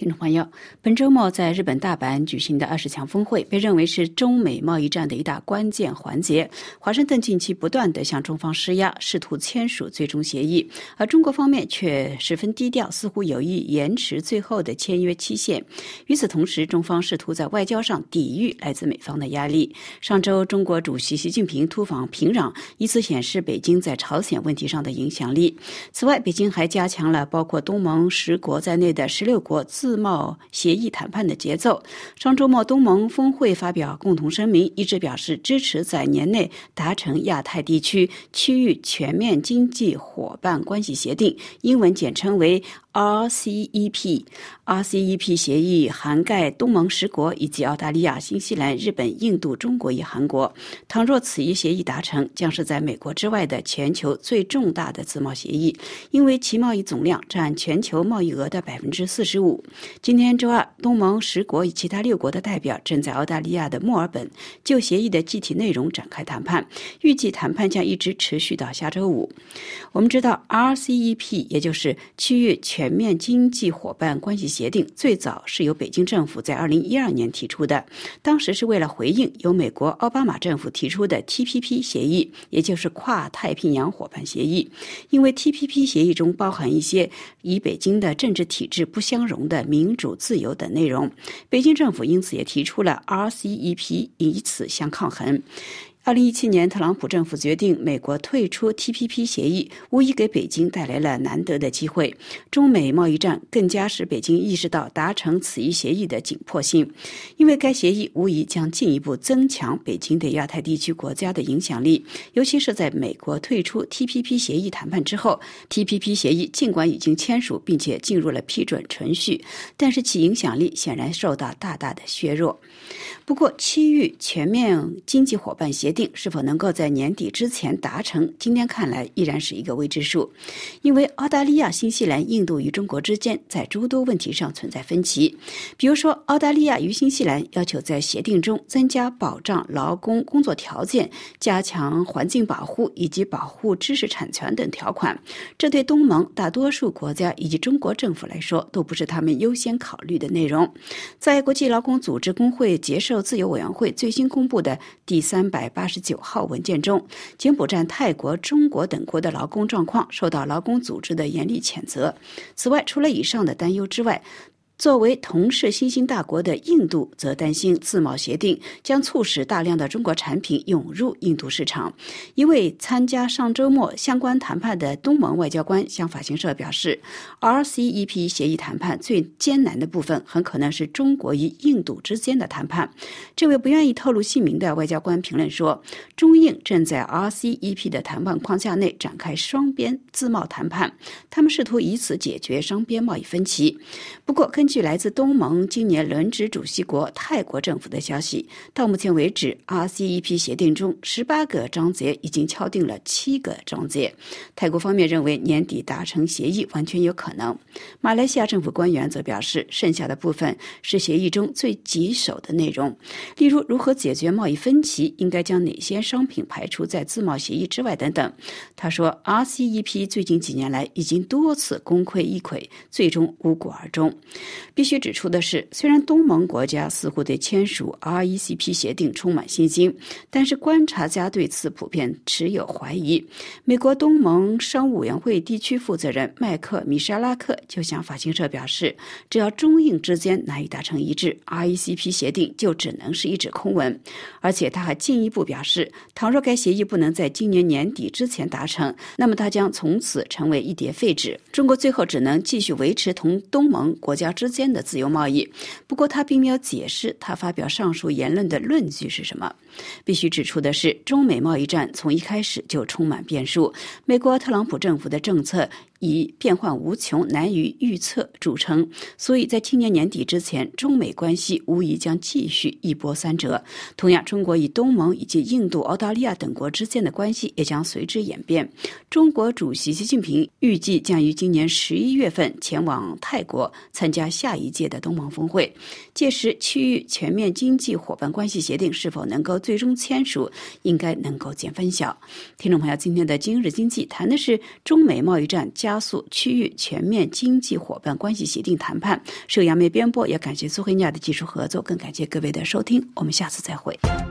听众朋友，本周末在日本大阪举行的20强峰会被认为是中美贸易战的一大关键环节。华盛顿近期不断地向中方施压，试图签署最终协议，而中国方面却十分低调，似乎有意延迟最后的签约期限。与此同时，中方试图在外交上抵御来自美方的压力。上周，中国主席习近平突访平壤，以此显示北京在朝鲜问题上的影响力。此外，北京还加强了包括东盟10国在内的16国自贸协议谈判的节奏。上周末，东盟峰会发表共同声明，一致表示支持在年内达成亚太地区区域全面经济伙伴关系协定，英文简称为 RCEP。RCEP 协议涵盖东盟10国以及澳大利亚、新西兰、日本、印度、中国与韩国。倘若此一协议达成，将是在美国之外的全球最重大的自贸协议，因为其贸易总量占全球贸易额的45%。今天周二，东盟10国与其他6国的代表正在澳大利亚的墨尔本就协议的具体内容展开谈判，预计谈判将一直持续到下周五。我们知道 RCEP 也就是区域全面经济伙伴关系协定，最早是由北京政府在2012年提出的，当时是为了回应由美国奥巴马政府提出的 TPP 协议，也就是跨太平洋伙伴协议。因为 TPP 协议中包含一些与北京的政治体制不相容的民主自由等内容，北京政府因此也提出了 RCEP 以此相抗衡。2017年，特朗普政府决定美国退出 TPP 协议，无疑给北京带来了难得的机会。中美贸易战更加使北京意识到达成此一协议的紧迫性，因为该协议无疑将进一步增强北京对亚太地区国家的影响力，尤其是在美国退出 TPP 协议谈判之后。TPP 协议尽管已经签署并且进入了批准程序，但是其影响力显然受到大大的削弱。不过，区域全面经济伙伴协定是否能够在年底之前达成，今天看来依然是一个未知数。因为澳大利亚、新西兰、印度与中国之间在诸多问题上存在分歧。比如说，澳大利亚与新西兰要求在协定中增加保障劳工工作条件、加强环境保护以及保护知识产权等条款，这对东盟大多数国家以及中国政府来说都不是他们优先考虑的内容。在国际劳工组织工会结社自由委员会最新公布的第389号文件中，柬埔寨、泰国、中国等国的劳工状况受到劳工组织的严厉谴责。此外，除了以上的担忧之外，作为同是新兴大国的印度则担心自贸协定将促使大量的中国产品涌入印度市场。一位参加上周末相关谈判的东盟外交官向法新社表示， RCEP 协议谈判最艰难的部分很可能是中国与印度之间的谈判。这位不愿意透露姓名的外交官评论说，中印正在 RCEP 的谈判框架内展开双边自贸谈判，他们试图以此解决双边贸易分歧。不过，根据来自东盟今年轮值主席国泰国政府的消息，到目前为止 RCEP 协定中18个章节已经敲定了7个章节。泰国方面认为年底达成协议完全有可能。马来西亚政府官员则表示，剩下的部分是协议中最棘手的内容，例如如何解决贸易分歧，应该将哪些商品排除在自贸协议之外等等。他说 RCEP 最近几年来已经多次功亏一篑，最终无果而终。必须指出的是，虽然东盟国家似乎对签署 RCEP 协定充满信心，但是观察家对此普遍持有怀疑。美国东盟商务委员会地区负责人麦克米沙拉克就向法新社表示，只要中印之间难以达成一致， RCEP 协定就只能是一纸空文。而且他还进一步表示，倘若该协议不能在今年年底之前达成，那么它将从此成为一叠废纸。中国最后只能继续维持同东盟国家之间的自由贸易。不过他并没有解释他发表上述言论的论据是什么。必须指出的是，中美贸易战从一开始就充满变数。美国特朗普政府的政策以变幻无穷、难以预测著称，所以在今年年底之前，中美关系无疑将继续一波三折。同样，中国与东盟以及印度、澳大利亚等国之间的关系也将随之演变。中国主席习近平预计将于今年11月份前往泰国参加下一届的东盟峰会，届时区域全面经济伙伴关系协定是否能够最终签署，应该能够见分晓。听众朋友，今天的今日经济谈的是中美贸易战加加速区域全面经济伙伴关系协定谈判。受杨梅编播，也感谢苏黑亚的技术合作，更感谢各位的收听，我们下次再会。